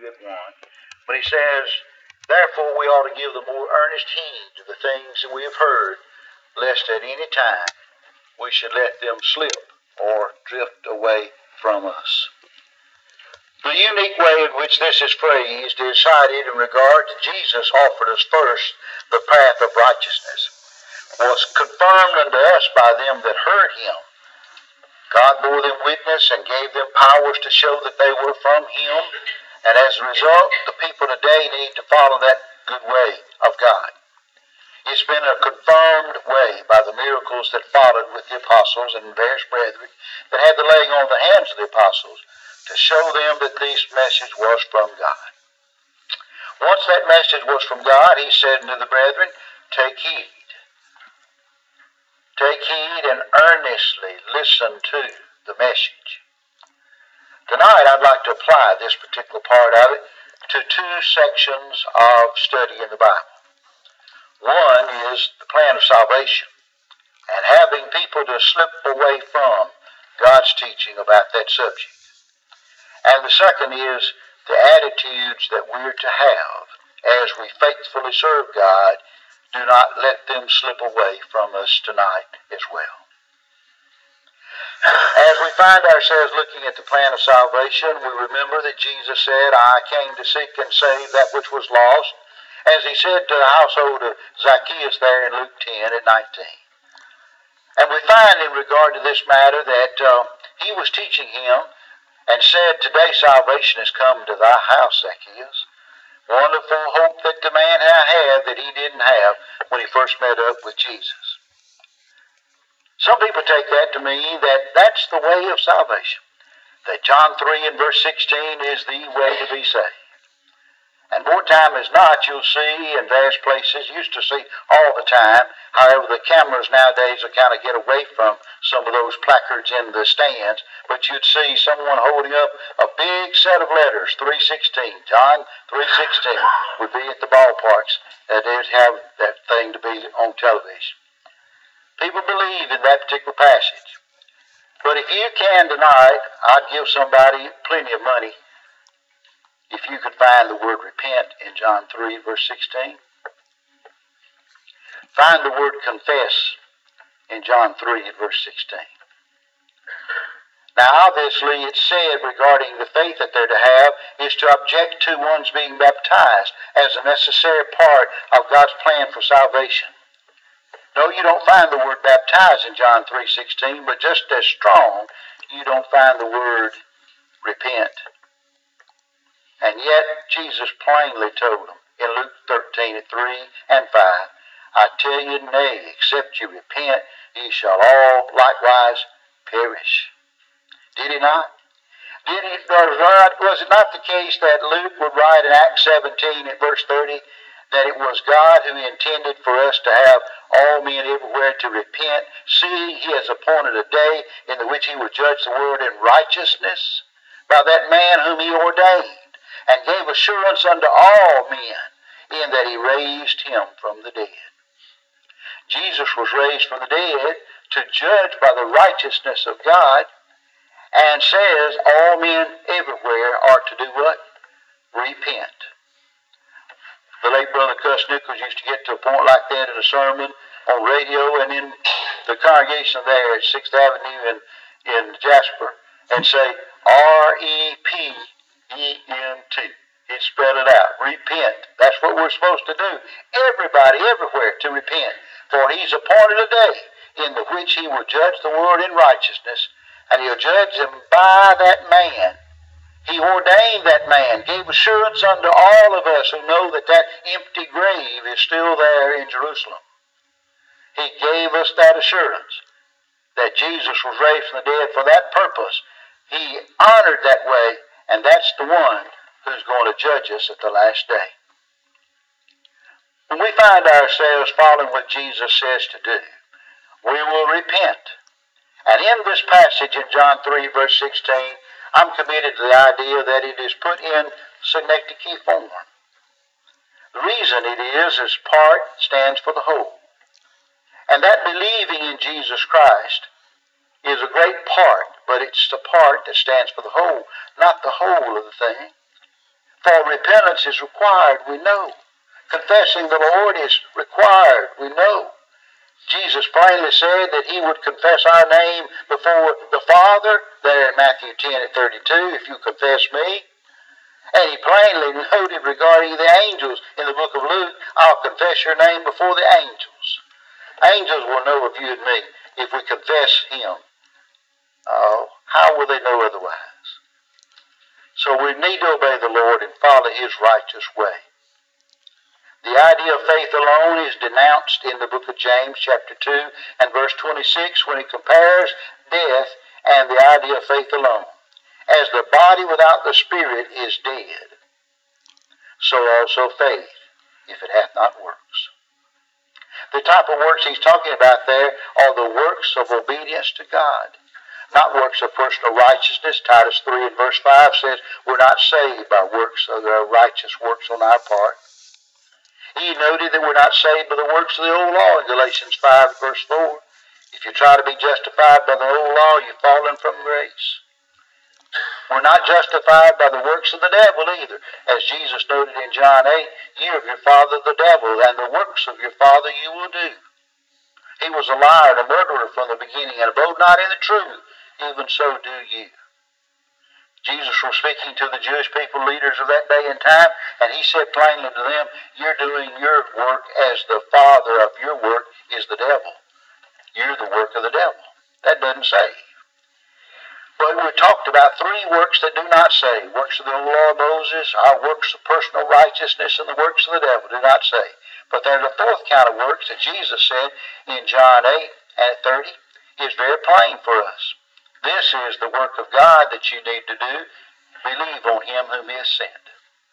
at 1. But he says, therefore we ought to give the more earnest heed to the things that we have heard, lest at any time we should let them slip or drift away from us. The unique way in which this is phrased is cited in regard to Jesus offered us first the path of righteousness, was confirmed unto us by them that heard him. God bore them witness and gave them powers to show that they were from him, and as a result, the people today need to follow that good way of God. It's been a confirmed way by the miracles that followed with the apostles and various brethren that had the laying on the hands of the apostles to show them that this message was from God. Once that message was from God, he said unto the brethren, take heed. Take heed and earnestly listen to the message. Tonight I'd like to apply this particular part of it to two sections of study in the Bible. One is the plan of salvation and having people to slip away from God's teaching about that subject. And the second is the attitudes that we're to have as we faithfully serve God. Do not let them slip away from us tonight as well. As we find ourselves looking at the plan of salvation, we remember that Jesus said, I came to seek and save that which was lost, as he said to the household of Zacchaeus there in Luke 10 and 19. And we find in regard to this matter that he was teaching him and said, today salvation has come to thy house, Zacchaeus. Wonderful hope that the man had that he didn't have when he first met up with Jesus. Some people take that to mean that that's the way of salvation. That John 3 and verse 16 is the way to be saved. And more time as not, you'll see in various places, used to see all the time, however the cameras nowadays will kind of get away from some of those placards in the stands, but you'd see someone holding up a big set of letters, 3:16, John 3:16 would be at the ballparks that they'd have that thing to be on television. People believe in that particular passage. But if you can tonight, I'd give somebody plenty of money if you could find the word repent in John 3, verse 16. Find the word confess in John 3, verse 16. Now, obviously, it's said regarding the faith that they're to have is to object to one's being baptized as a necessary part of God's plan for salvation. No, you don't find the word baptized in John 3:16, but just as strong, you don't find the word repent. And yet, Jesus plainly told them in Luke 13 at 3 and 5, I tell you, nay, except you repent, ye shall all likewise perish. Did he not? Was it not the case that Luke would write in Acts 17 at verse 30 that it was God who intended for us to have all men everywhere to repent, seeing he has appointed a day in the which he will judge the world in righteousness by that man whom he ordained, and gave assurance unto all men in that he raised him from the dead. Jesus was raised from the dead to judge by the righteousness of God, and says all men everywhere are to do what? Repent. The late Brother Cuss Nichols used to get to a point like that in a sermon on radio and in the congregation there at 6th Avenue in Jasper and say, R-E-P-E-N-T. He'd spell it out. Repent. That's what we're supposed to do. Everybody, everywhere, to repent. For he's appointed a day in the which he will judge the world in righteousness, and he'll judge them by that man. He ordained that man, gave assurance unto all of us who know that that empty grave is still there in Jerusalem. He gave us that assurance that Jesus was raised from the dead for that purpose. He honored that way, and that's the one who's going to judge us at the last day. When we find ourselves following what Jesus says to do, we will repent. And in this passage in John 3, verse 16, I'm committed to the idea that it is put in synecdoche form. The reason it is part stands for the whole. And that believing in Jesus Christ is a great part, but it's the part that stands for the whole, not the whole of the thing. For repentance is required, we know. Confessing the Lord is required, we know. Jesus plainly said that he would confess our name before the Father, there in Matthew 10:32, if you confess me. And he plainly noted regarding the angels in the book of Luke, I'll confess your name before the angels. Angels will know of you and me if we confess him. Oh, how will they know otherwise? So we need to obey the Lord and follow his righteous way. The idea of faith alone is denounced in the book of James chapter 2 and verse 26 when it compares death and the idea of faith alone. As the body without the spirit is dead, so also faith, if it hath not works. The type of works he's talking about there are the works of obedience to God, not works of personal righteousness. Titus 3 and verse 5 says we're not saved by works of the righteous works on our part. He noted that we're not saved by the works of the old law in Galatians 5 verse 4. If you try to be justified by the old law, you've fallen from grace. We're not justified by the works of the devil either. As Jesus noted in John 8, you of your father the devil, and the works of your father you will do. He was a liar and a murderer from the beginning, and abode not in the truth, even so do you. Jesus was speaking to the Jewish people, leaders of that day and time, and he said plainly to them, you're doing your work as the father of your work is the devil. You're the work of the devil. That doesn't save. But we talked about three works that do not save. Works of the old law of Moses, our works of personal righteousness, and the works of the devil do not save. But there's a fourth kind of works that Jesus said in John 8 and 30 is very plain for us. This is the work of God that you need to do. Believe on him whom he has sent.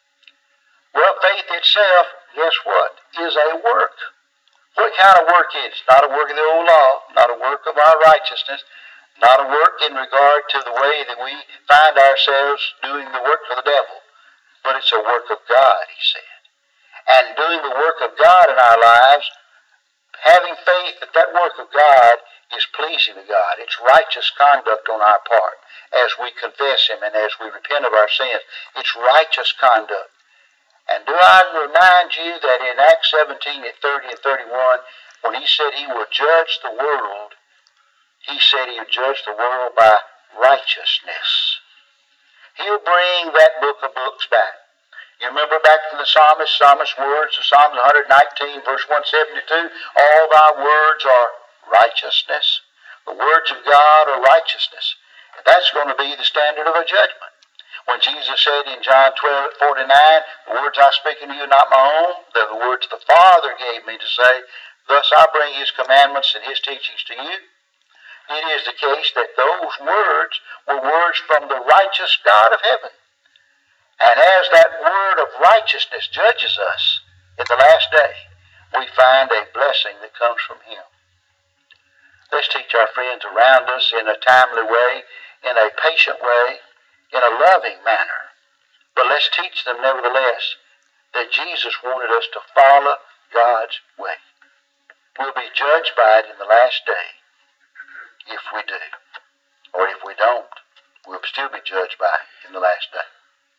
Well, faith itself, guess what, is a work. What kind of work is it? Not a work of the old law, not a work of our righteousness, not a work in regard to the way that we find ourselves doing the work of the devil. But it's a work of God, he said. And doing the work of God in our lives, having faith that that work of God is pleasing to God. It's righteous conduct on our part as we confess him and as we repent of our sins. It's righteous conduct. And do I remind you that in Acts 17 at 30 and 31, when he said he would judge the world, he said he would judge the world by righteousness. He'll bring that book of books back. You remember back to the psalmist's words of Psalm 119, verse 172, all thy words are righteousness. The words of God are righteousness. And that's going to be the standard of a judgment. When Jesus said in John 12:49, the words I speak unto you are not my own, they're the words the Father gave me to say, thus I bring his commandments and his teachings to you. It is the case that those words were words from the righteous God of heaven. And as that word of righteousness judges us in the last day, we find a blessing that comes from him. Let's teach our friends around us in a timely way, in a patient way, in a loving manner. But let's teach them nevertheless that Jesus wanted us to follow God's way. We'll be judged by it in the last day if we do. Or if we don't, we'll still be judged by it in the last day.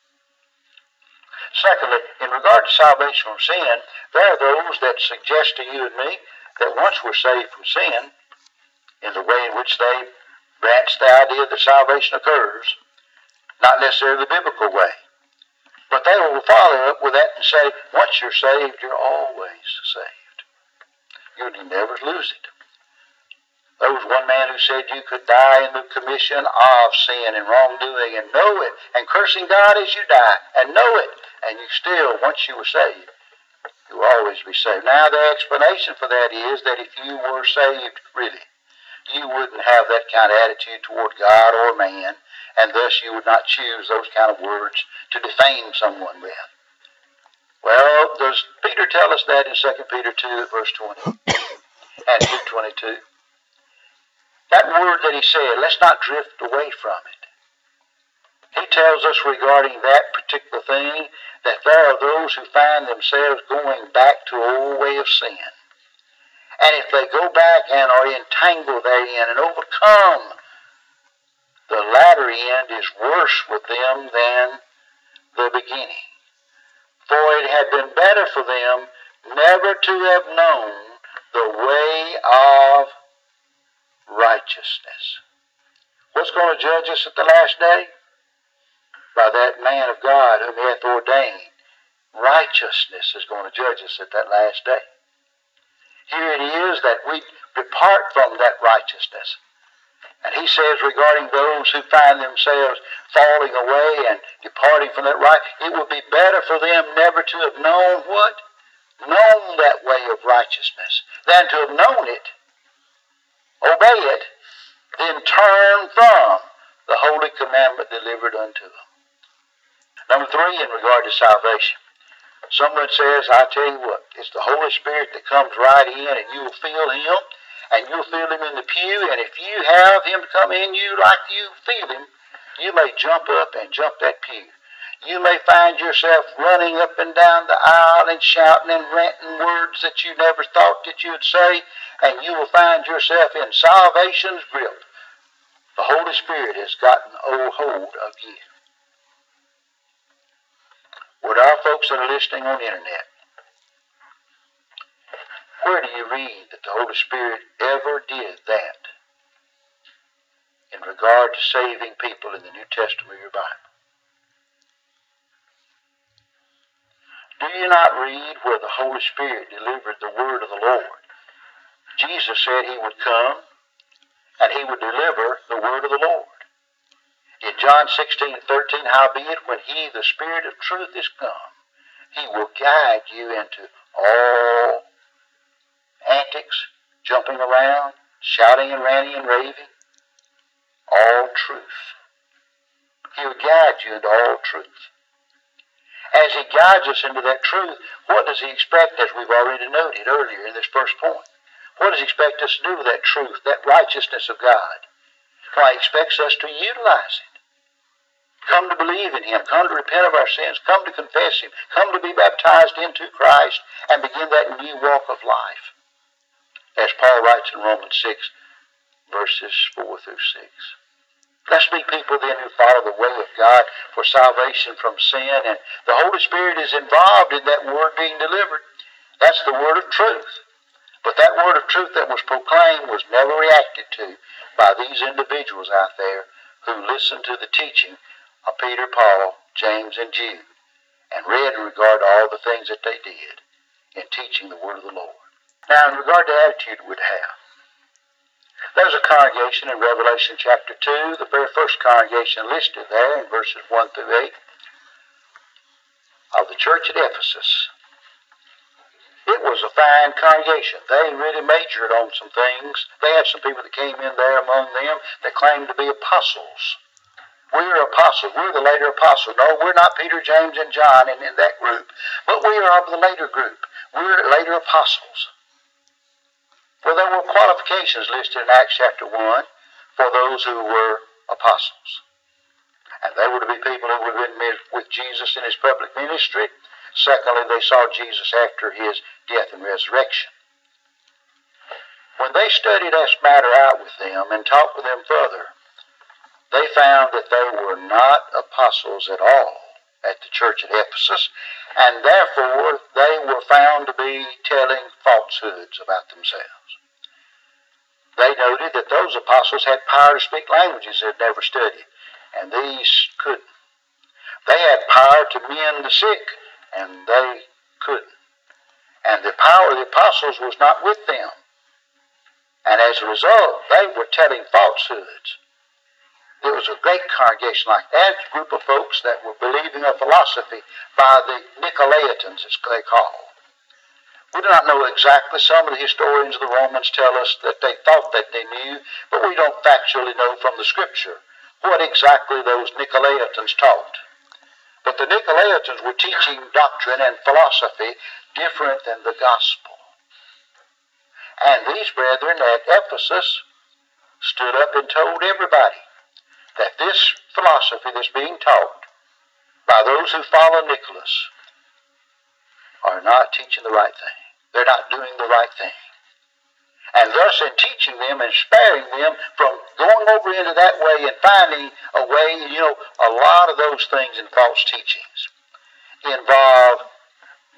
Secondly, in regard to salvation from sin, there are those that suggest to you and me that once we're saved from sin, in the way in which they branch the idea that salvation occurs, not necessarily the biblical way. But they will follow up with that and say, once you're saved, you're always saved. You never lose it. There was one man who said you could die in the commission of sin and wrongdoing and know it, and cursing God as you die, and know it, and you still, once you were saved, you will always be saved. Now the explanation for that is that if you were saved, really, you wouldn't have that kind of attitude toward God or man, and thus you would not choose those kind of words to defame someone with. Well, does Peter tell us that in 2 Peter 2 verse 20 and 2:22? That word that he said, let's not drift away from it. He tells us regarding that particular thing that there are those who find themselves going back to an old way of sin. And if they go back and are entangled therein and overcome, the latter end is worse with them than the beginning. For it had been better for them never to have known the way of righteousness. What's going to judge us at the last day? By that man of God whom he hath ordained. Righteousness is going to judge us at that last day. Here it is that we depart from that righteousness. And he says regarding those who find themselves falling away and departing from that right, it would be better for them never to have known what? Known that way of righteousness, than to have known it, obey it, then turn from the holy commandment delivered unto them. Number 3, in regard to salvation. Someone says, I tell you what, it's the Holy Spirit that comes right in and you will feel Him, and you'll feel Him in the pew, and if you have Him come in you like you feel Him, you may jump up and jump that pew. You may find yourself running up and down the aisle and shouting and ranting words that you never thought that you'd say, and you will find yourself in salvation's grip. The Holy Spirit has gotten hold of you. Would our folks that are listening on the internet, where do you read that the Holy Spirit ever did that in regard to saving people in the New Testament of your Bible? Do you not read where the Holy Spirit delivered the word of the Lord? Jesus said He would come and He would deliver the word of the Lord. In John 16:13, howbeit, when He, the Spirit of truth, is come, He will guide you into all antics, jumping around, shouting and ranting and raving, all truth. He will guide you into all truth. As He guides us into that truth, what does He expect, as we've already noted earlier in this first point? What does He expect us to do with that truth, that righteousness of God? Why, He expects us to utilize it. Come to believe in Him, come to repent of our sins, come to confess Him, come to be baptized into Christ and begin that new walk of life. As Paul writes in Romans 6, verses 4 through 6. Let's be people then who follow the way of God for salvation from sin, and the Holy Spirit is involved in that word being delivered. That's the word of truth. But that word of truth that was proclaimed was never reacted to by these individuals out there who listened to the teaching of Peter, Paul, James, and Jude, and read in regard to all the things that they did in teaching the word of the Lord. Now, in regard to attitude we'd have, there's a congregation in Revelation chapter 2, the very first congregation listed there in verses 1 through 8, of the church at Ephesus. It was a fine congregation. They really majored on some things. They had some people that came in there among them that claimed to be apostles. We're apostles. We're the later apostles. No, we're not Peter, James, and John in that group. But we are of the later group. We're later apostles. Well, there were qualifications listed in Acts chapter 1 for those who were apostles. And they were to be people who would have been with Jesus in His public ministry. Secondly, they saw Jesus after His death and resurrection. When they studied this matter out with them and talked with them further, they found that they were not apostles at all at the church at Ephesus, and therefore they were found to be telling falsehoods about themselves. They noted that those apostles had power to speak languages they'd never studied, and these couldn't. They had power to mend the sick, and they couldn't. And the power of the apostles was not with them. And as a result, they were telling falsehoods. There was a great congregation like that, a group of folks that were believing a philosophy by the Nicolaitans, as they call. We do not know exactly. Some of the historians of the Romans tell us that they thought that they knew, but we don't factually know from the Scripture what exactly those Nicolaitans taught. But the Nicolaitans were teaching doctrine and philosophy different than the gospel. And these brethren at Ephesus stood up and told everybody that this philosophy that's being taught by those who follow Nicholas are not teaching the right thing. They're not doing the right thing. And thus in teaching them and sparing them from going over into that way and finding a way, a lot of those things in false teachings involve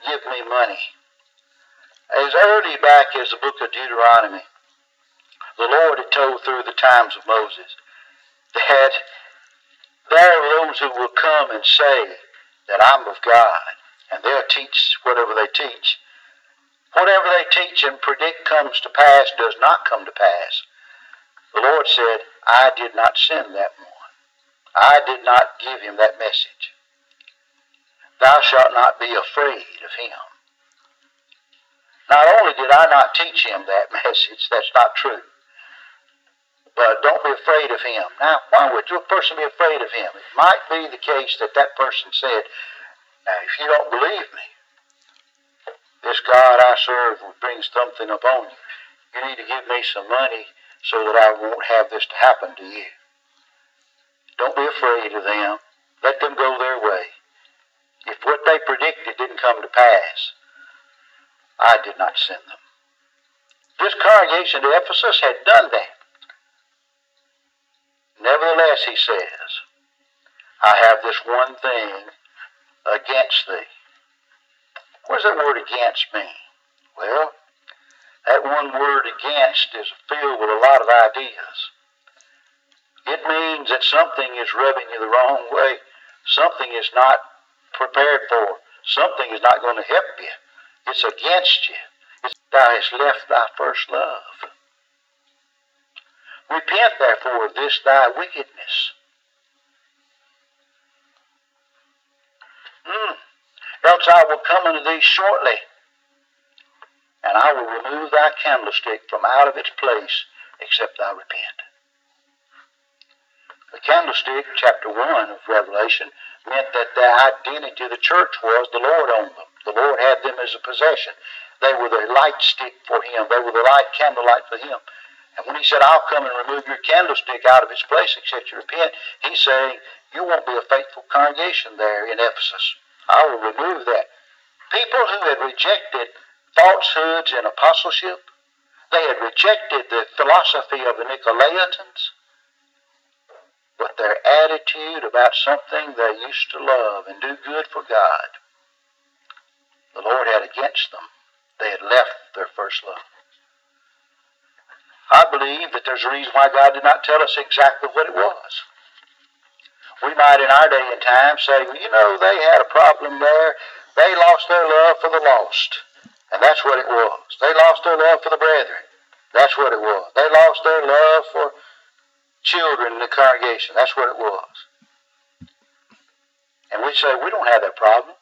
give me money. As early back as the book of Deuteronomy, the Lord had told through the times of Moses that there are those who will come and say that I'm of God, and they'll teach whatever they teach. Whatever they teach and predict comes to pass does not come to pass. The Lord said, I did not send that one. I did not give him that message. Thou shalt not be afraid of him. Not only did I not teach him that message, that's not true, but don't be afraid of him. Now, why would a person be afraid of him? It might be the case that that person said, now, if you don't believe me, this God I serve will bring something upon you. You need to give me some money so that I won't have this to happen to you. Don't be afraid of them. Let them go their way. If what they predicted didn't come to pass, I did not send them. This congregation at Ephesus had done that. Nevertheless, he says, I have this one thing against thee. What does that word against mean? Well, that one word against is filled with a lot of ideas. It means that something is rubbing you the wrong way. Something is not prepared for. Something is not going to help you. It's against you. It's thou hast left thy first love. Repent therefore of this thy wickedness. Else I will come unto thee shortly, and I will remove thy candlestick from out of its place, except thou repent. The candlestick, chapter 1 of Revelation, meant that the identity of the church was the Lord owned them. The Lord had them as a possession. They were the light stick for him. They were the light candlelight for him. And when he said, I'll come and remove your candlestick out of its place except you repent, he's saying, you won't be a faithful congregation there in Ephesus. I will remove that. People who had rejected falsehoods in apostleship, they had rejected the philosophy of the Nicolaitans, but their attitude about something they used to love and do good for God, the Lord had against them. They had left their first love. I believe that there's a reason why God did not tell us exactly what it was. We might in our day and time say, well, you know, they had a problem there. They lost their love for the lost. And that's what it was. They lost their love for the brethren. That's what it was. They lost their love for children in the congregation. That's what it was. And we say, we don't have that problem.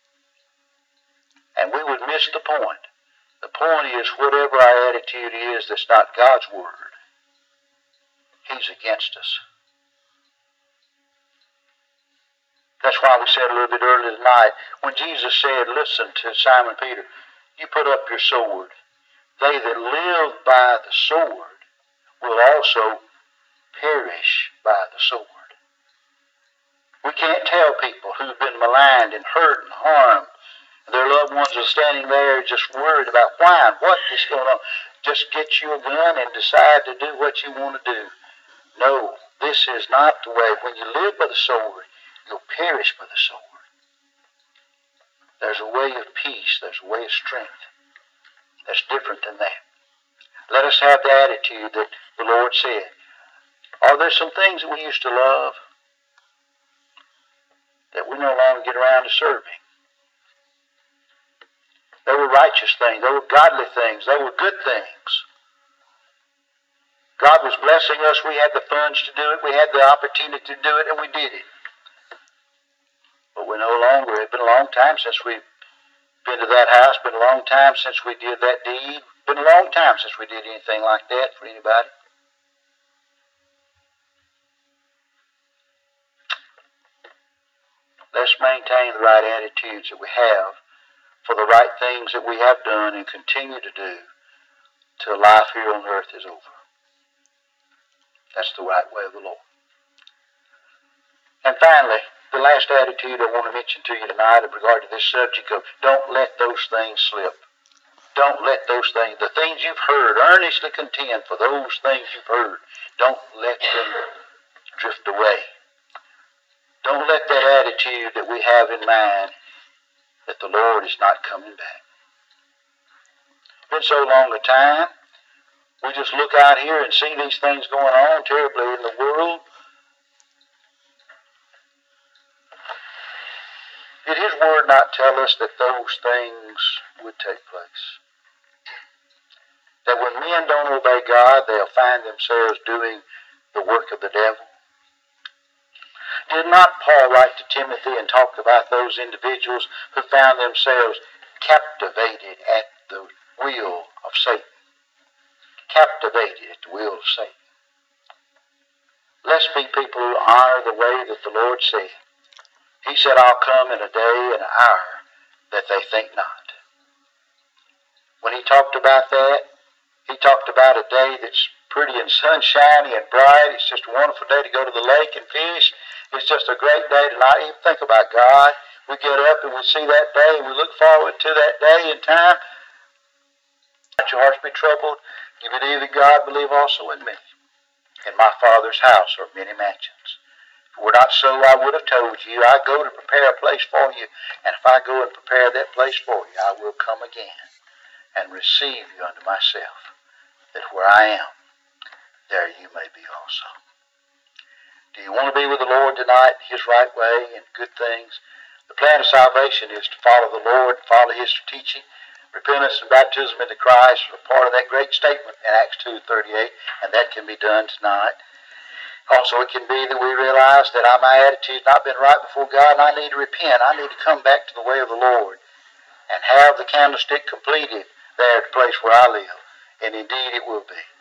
And we would miss the point. The point is, whatever our attitude is that's not God's word, he's against us. That's why we said a little bit earlier tonight, when Jesus said, listen to Simon Peter, you put up your sword. They that live by the sword will also perish by the sword. We can't tell people who've been maligned and hurt and harmed, and their loved ones are standing there just worried about why and what is going on. Just get you a gun and decide to do what you want to do. No, this is not the way. When you live by the sword, you'll perish by the sword. There's a way of peace. There's a way of strength that's different than that. Let us have the attitude that the Lord said. Are there some things that we used to love that we no longer get around to serving? They were righteous things. They were godly things. They were good things. God was blessing us. We had the funds to do it. We had the opportunity to do it, and we did it. But we no longer. It's been a long time since we've been to that house. It's been a long time since we did that deed. It's been a long time since we did anything like that for anybody. Let's maintain the right attitudes that we have for the right things that we have done and continue to do till life here on earth is over. That's the right way of the Lord. And finally, the last attitude I want to mention to you tonight in regard to this subject of don't let those things slip. Don't let those things, the things you've heard, earnestly contend for those things you've heard. Don't let them drift away. Don't let that attitude that we have in mind that the Lord is not coming back. It's been so long a time. We just look out here and see these things going on terribly in the world. Did His Word not tell us that those things would take place? That when men don't obey God, they'll find themselves doing the work of the devil? Did not Paul write to Timothy and talk about those individuals who found themselves captivated at the will of Satan? Captivated at the will of Satan. Let's be people who honor the way that the Lord said. He said, I'll come in a day and an hour that they think not. When He talked about that, He talked about a day that's pretty and sunshiny and bright. It's just a wonderful day to go to the lake and fish. It's just a great day to not even think about God. We get up and we see that day and we look forward to that day in time. Let your hearts be troubled. You believe in God, believe also in me. In my Father's house are many mansions. If it were not so, I would have told you. I go to prepare a place for you. And if I go and prepare that place for you, I will come again and receive you unto myself, that where I am, there you may be also. Do you want to be with the Lord tonight, His right way and good things? The plan of salvation is to follow the Lord, follow His teaching. Repentance and baptism into Christ are part of that great statement in Acts 2:38, and that can be done tonight. Also, it can be that we realize that my attitude's not been right before God, and I need to repent. I need to come back to the way of the Lord and have the candlestick completed there at the place where I live. And indeed it will be.